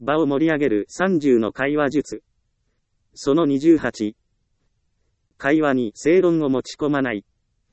場を盛り上げる30の会話術。その28。会話に正論を持ち込まない。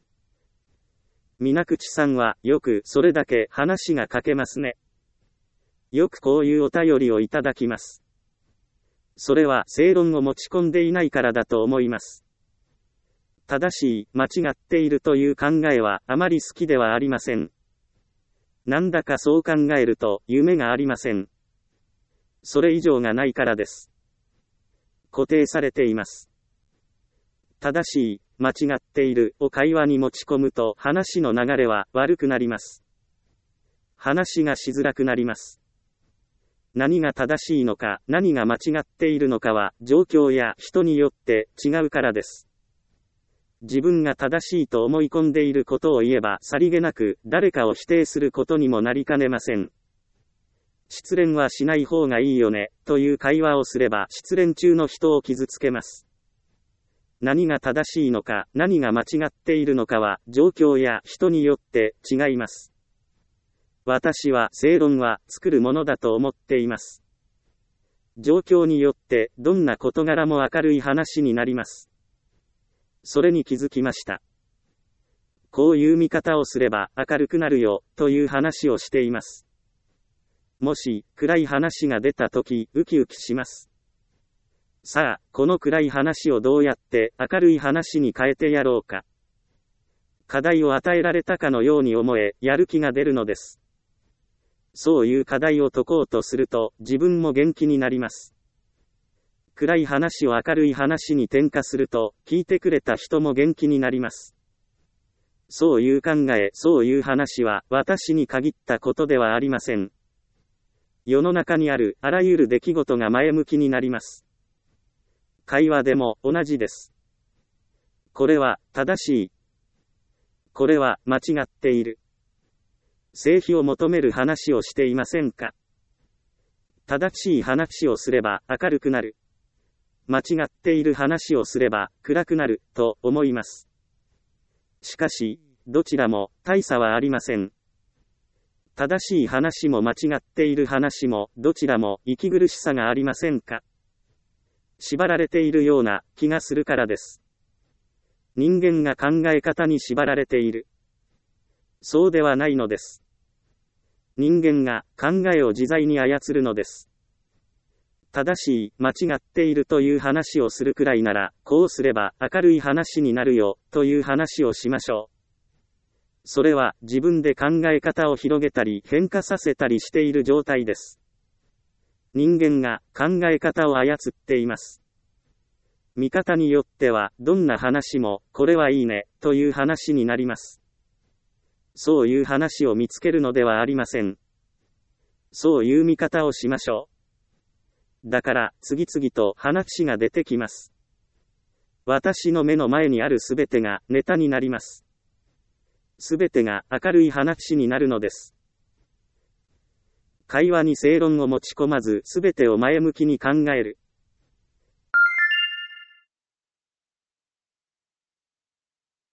水口さんはよくそれだけ話が書けますね。よくこういうお便りをいただきます。それは正論を持ち込んでいないからだと思います。正しい、間違っているという考えはあまり好きではありません。なんだかそう考えると夢がありません。それ以上がないからです。固定されています。正しい、間違っているを会話に持ち込むと話の流れは悪くなります。話がしづらくなります。何が正しいのか、何が間違っているのかは状況や人によって違うからです。自分が正しいと思い込んでいることを言えばさりげなく誰かを否定することにもなりかねません。失恋はしない方がいいよね、という会話をすれば失恋中の人を傷つけます。何が正しいのか、何が間違っているのかは状況や人によって違います。私は正論は作るものだと思っています。状況によってどんな事柄も明るい話になります。それに気づきました。こういう見方をすれば明るくなるよ、という話をしています。もし暗い話が出たとき、ウキウキします。さあ、この暗い話をどうやって明るい話に変えてやろうか。課題を与えられたかのように思え、やる気が出るのです。そういう課題を解こうとすると、自分も元気になります。暗い話を明るい話に転化すると、聞いてくれた人も元気になります。そういう考え、そういう話は、私に限ったことではありません。世の中にある、あらゆる出来事が前向きになります。会話でも同じです。これは正しい。これは間違っている。正否を求める話をしていませんか？正しい話をすれば明るくなる。間違っている話をすれば暗くなると思います。しかし、どちらも大差はありません。正しい話も間違っている話もどちらも息苦しさがありませんか？縛られているような気がするからです。人間が考え方に縛られている。そうではないのです。人間が考えを自在に操るのです。正しい、間違っているという話をするくらいなら、こうすれば明るい話になるよ、という話をしましょう。それは自分で考え方を広げたり変化させたりしている状態です。人間が考え方を操っています。見方によってはどんな話もこれはいいねという話になります。そういう話を見つけるのではありません。そういう見方をしましょう。だから次々と話が出てきます。私の目の前にあるすべてがネタになります。すべてが明るい話になるのです。会話に正論を持ち込まずすべてを前向きに考える。